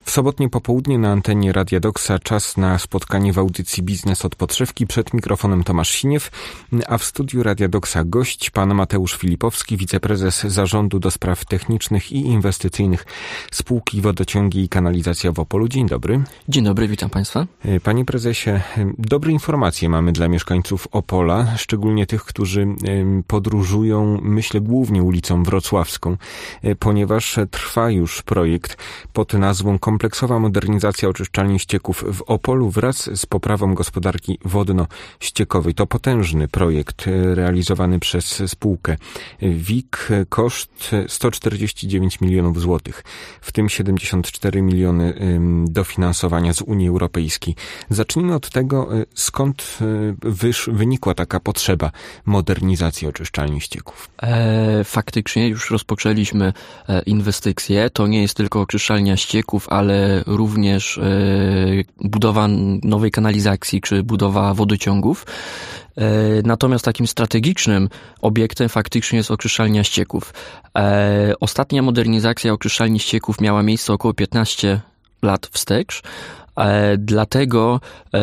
W sobotnie popołudnie na antenie Radia Doksa czas na spotkanie w audycji Biznes od podszewki. Przed mikrofonem Tomasz Siniew, a w studiu Radia Doksa gość pan Mateusz Filipowski, wiceprezes Zarządu do Spraw Technicznych i Inwestycyjnych spółki Wodociągi i Kanalizacja w Opolu. Dzień dobry. Dzień dobry, witam państwa. Panie prezesie, dobre informacje mamy dla mieszkańców Opola, szczególnie tych, którzy podróżują, myślę, głównie ulicą Wrocławską, ponieważ trwa już projekt pod nazwą Kompleksowa modernizacja oczyszczalni ścieków w Opolu wraz z poprawą gospodarki wodno-ściekowej. To potężny projekt realizowany przez spółkę WIG. Koszt 149 milionów złotych, w tym 74 miliony dofinansowania z Unii Europejskiej. Zacznijmy od tego, skąd wynikła taka potrzeba modernizacji oczyszczalni ścieków. Faktycznie już rozpoczęliśmy inwestycje. To nie jest tylko oczyszczalnia ścieków, ale również budowa nowej kanalizacji czy budowa wodociągów. Natomiast takim strategicznym obiektem faktycznie jest oczyszczalnia ścieków. Ostatnia modernizacja oczyszczalni ścieków miała miejsce około 15 lat wstecz, dlatego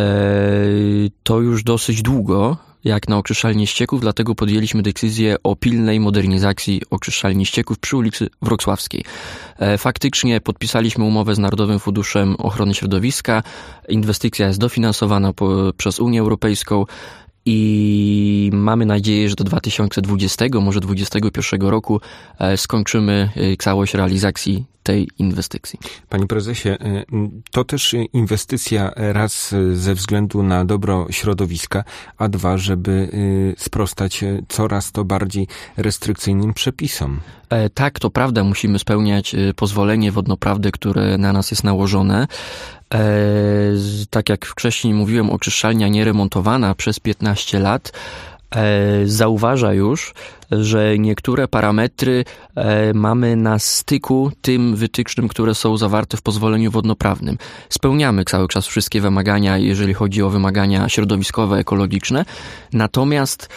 to już dosyć długo jak na oczyszczalnię ścieków, dlatego podjęliśmy decyzję o pilnej modernizacji oczyszczalni ścieków przy ulicy Wrocławskiej. Faktycznie podpisaliśmy umowę z Narodowym Funduszem Ochrony Środowiska. Inwestycja jest dofinansowana przez Unię Europejską i mamy nadzieję, że do 2020, może 2021 roku skończymy całość realizacji tej inwestycji. Panie prezesie, to też inwestycja raz ze względu na dobro środowiska, a dwa, żeby sprostać coraz to bardziej restrykcyjnym przepisom. Tak, to prawda, musimy spełniać pozwolenie wodnoprawne, które na nas jest nałożone. Tak jak wcześniej mówiłem, oczyszczalnia nieremontowana przez 15 lat zauważa już, że niektóre parametry mamy na styku tym wytycznym, które są zawarte w pozwoleniu wodnoprawnym. Spełniamy cały czas wszystkie wymagania, jeżeli chodzi o wymagania środowiskowe, ekologiczne. Natomiast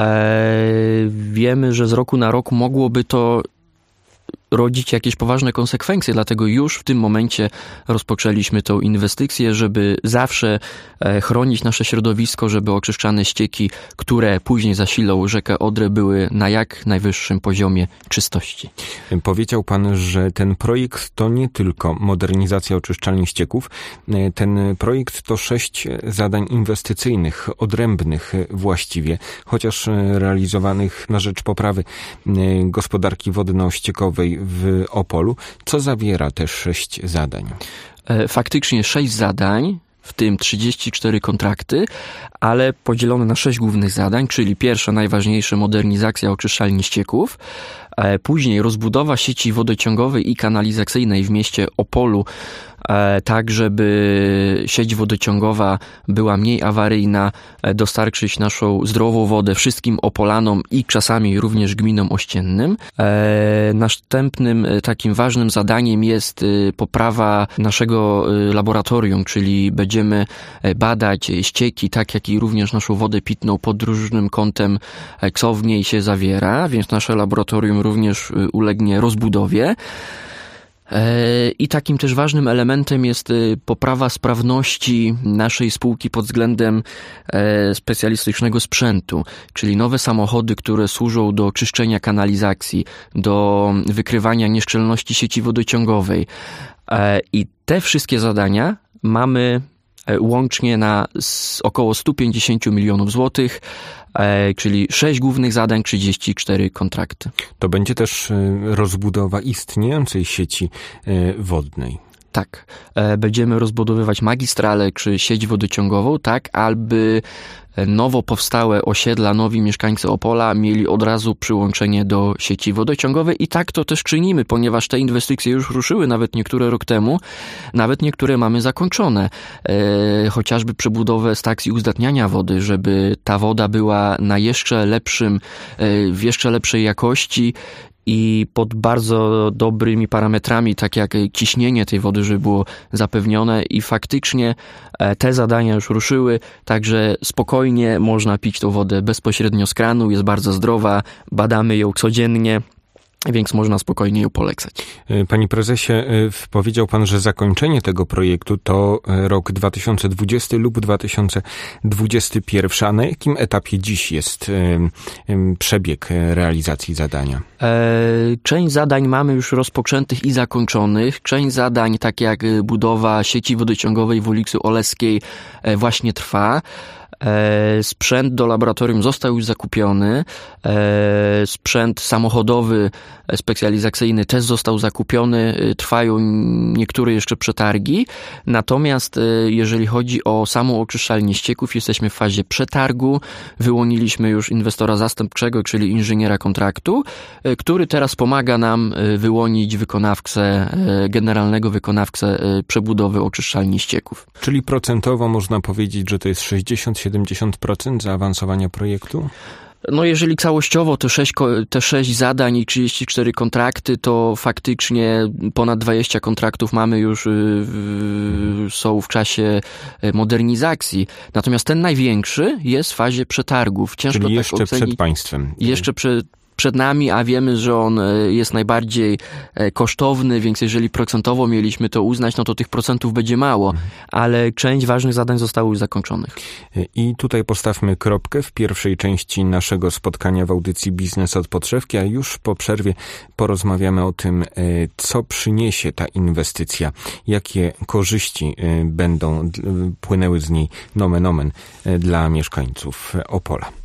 wiemy, że z roku na rok mogłoby to rodzić jakieś poważne konsekwencje, dlatego już w tym momencie rozpoczęliśmy tą inwestycję, żeby zawsze chronić nasze środowisko, żeby oczyszczane ścieki, które później zasilą rzekę Odrę, były na jak najwyższym poziomie czystości. Powiedział pan, że ten projekt to nie tylko modernizacja oczyszczalni ścieków. Ten projekt to 6 zadań inwestycyjnych, odrębnych właściwie, chociaż realizowanych na rzecz poprawy gospodarki wodno-ściekowej w Opolu. Co zawiera te 6 zadań? Faktycznie 6 zadań, w tym 34 kontrakty, ale podzielone na 6 głównych zadań, czyli pierwsza, najważniejsza, modernizacja oczyszczalni ścieków, później rozbudowa sieci wodociągowej i kanalizacyjnej w mieście Opolu, tak żeby sieć wodociągowa była mniej awaryjna, dostarczyć naszą zdrową wodę wszystkim Opolanom i czasami również gminom ościennym. Następnym takim ważnym zadaniem jest poprawa naszego laboratorium, czyli będziemy badać ścieki, tak jak i również naszą wodę pitną pod różnym kątem, co w niej się zawiera, więc nasze laboratorium również ulegnie rozbudowie. I takim też ważnym elementem jest poprawa sprawności naszej spółki pod względem specjalistycznego sprzętu, czyli nowe samochody, które służą do czyszczenia kanalizacji, do wykrywania nieszczelności sieci wodociągowej. I te wszystkie zadania mamy łącznie na około 150 milionów złotych, czyli 6 głównych zadań, 34 kontrakty. To będzie też rozbudowa istniejącej sieci wodnej. Tak. Będziemy rozbudowywać magistralę czy sieć wodociągową, tak aby nowo powstałe osiedla, nowi mieszkańcy Opola mieli od razu przyłączenie do sieci wodociągowej i tak to też czynimy, ponieważ te inwestycje już ruszyły, nawet niektóre rok temu, nawet niektóre mamy zakończone. Chociażby przebudowę stacji uzdatniania wody, żeby ta woda była na jeszcze lepszym, w jeszcze lepszej jakości i pod bardzo dobrymi parametrami, tak jak ciśnienie tej wody, żeby było zapewnione i faktycznie te zadania już ruszyły, także spokojnie można pić tą wodę bezpośrednio z kranu, jest bardzo zdrowa, badamy ją codziennie. więc można spokojnie ją polecać. Panie prezesie, powiedział pan, że zakończenie tego projektu to rok 2020 lub 2021. A na jakim etapie dziś jest przebieg realizacji zadania? Część zadań mamy już rozpoczętych i zakończonych. Część zadań, tak jak budowa sieci wodociągowej w ulicy Oleskiej, właśnie trwa. Sprzęt do laboratorium został już zakupiony. Sprzęt samochodowy, specjalizacyjny też został zakupiony. Trwają niektóre jeszcze przetargi. Natomiast jeżeli chodzi o samą oczyszczalnię ścieków, jesteśmy w fazie przetargu. Wyłoniliśmy już inwestora zastępczego, czyli inżyniera kontraktu, który teraz pomaga nam wyłonić generalnego wykonawcę przebudowy oczyszczalni ścieków. Czyli procentowo można powiedzieć, że to jest 60-70% zaawansowania projektu? No jeżeli całościowo te 6 zadań i 34 kontrakty, to faktycznie ponad 20 kontraktów mamy już, są w czasie modernizacji. Natomiast ten największy jest w fazie przetargów. Ciężko czyli tak jeszcze ocenić. Przed państwem. Jeszcze przed nami, a wiemy, że on jest najbardziej kosztowny, więc jeżeli procentowo mieliśmy to uznać, no to tych procentów będzie mało, ale część ważnych zadań zostało już zakończonych. I tutaj postawmy kropkę w pierwszej części naszego spotkania w audycji Biznes od podszewki, a już po przerwie porozmawiamy o tym, co przyniesie ta inwestycja, jakie korzyści będą płynęły z niej nomen omen dla mieszkańców Opola.